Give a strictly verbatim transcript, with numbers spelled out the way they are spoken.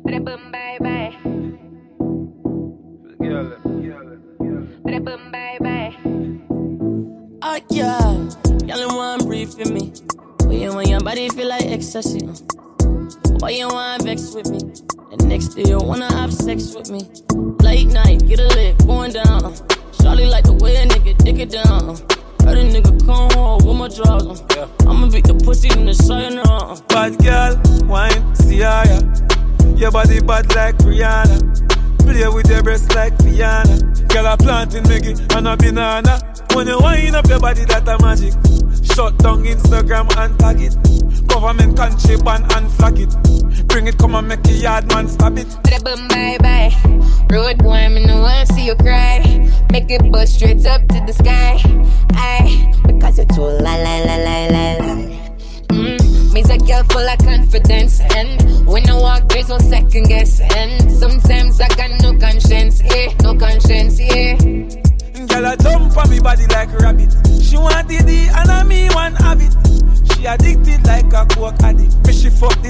Boom, bye bye. Boom, bye bye. Oh yeah, y'all want breathe for me. Why you want your body feel like ecstasy? Why you want vex with me? The next day you wanna have sex with me. Late night, get a lick, going down. Charlie like the way a nigga dick it down. Heard a nigga come home with my drawers on. Yeah. I'ma beat the pussy in the side now. Bad girl, wine, see ya. Your body bad like Rihanna. Play with your breasts like Rihanna. Girl, I planting Maggie and a banana. When you wind up your body, that a magic. Shut down Instagram and tag it. Government country ban and flag it. Bring it, come and make a yard man stab it. Boom, bye bye. Road boy, me no wanna see you cry. Make it bust straight up to the sky. Aye, because you're too la la la la la la. Mm, me's a girl full of confidence, and when I walk, there's no second guess. And sometimes I got no conscience, yeah, no conscience, yeah. Girl, I jump on me body like a rabbit. She want the D and I me one habit. She addicted like a coke addict. Me she fuck